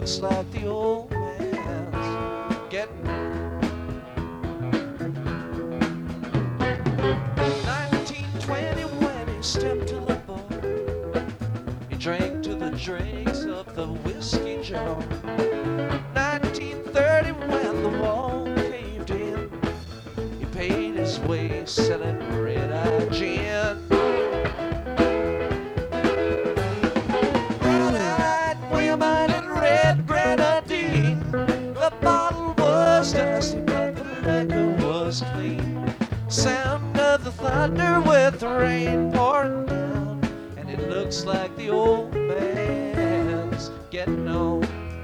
looks like the old man's getting old. 1920 when he stepped to the bar, he drank to the dregs of the whiskey jar. 1930 when the wall caved in, he paid his way selling red-eye gin. Red-eyed women and red grenadine, the bottle was dusty but the liquor was clean. Sound of the thunder with the rain pouring down, and it looks like the old man's getting old.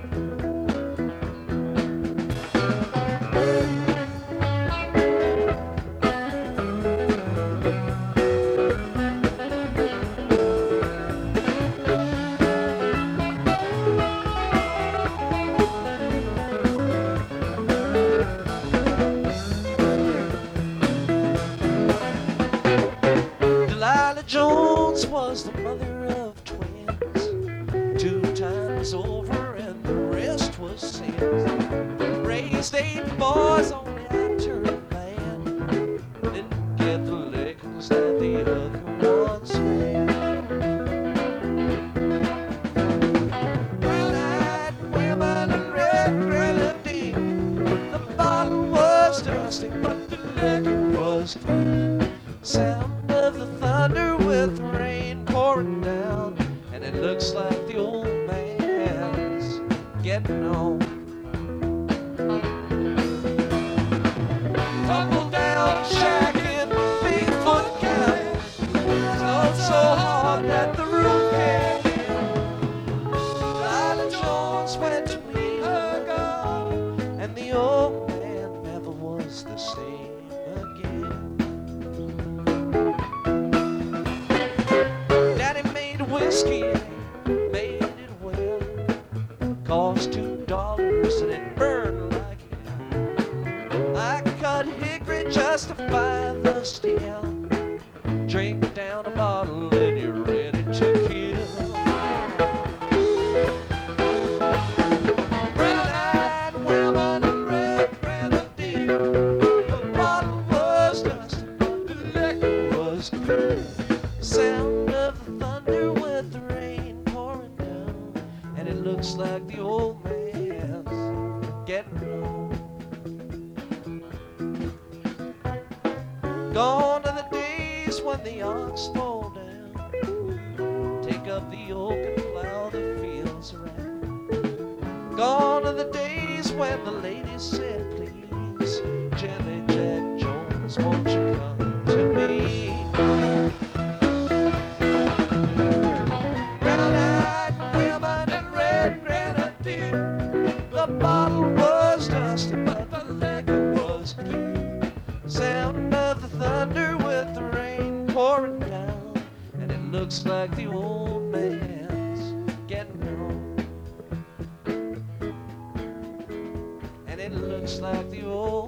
Jones was the mother of twins, 2 times over and the rest was sins. Raised 8 boys only after a man, didn't get the lickings that the other ones had. Red-eyed women and red grenadine, the bottle was dusty but the liquor was clean. Sound of the thunder with rain pouring down, and it looks like the old man's getting old. Tumble down shack in Bigfoot County, snowed so hard that the roof caved in. Delilah Jones went to meet her God, and the old man never was the same again. Whiskey made it well, cost $2 and it burned like hell. I cut hickory just to buy the steel, drink down a bottle and you're ready to kill. Red-eyed women and red grenadine, the bottle was dusty but the liquor was clean. Sound of the thunder with the rain pouring down, and it looks like the old man's getting old. Gone are the days when the ox fall down, take up the yoke and plow the fields around. Gone are the days when the ladies said, please, Jelly Jack Jones, won't you come to me? The bottle was dusty but the liquor was clean. Sound of the thunder with the rain pouring down, and it looks like the old man's getting old. And it looks like the old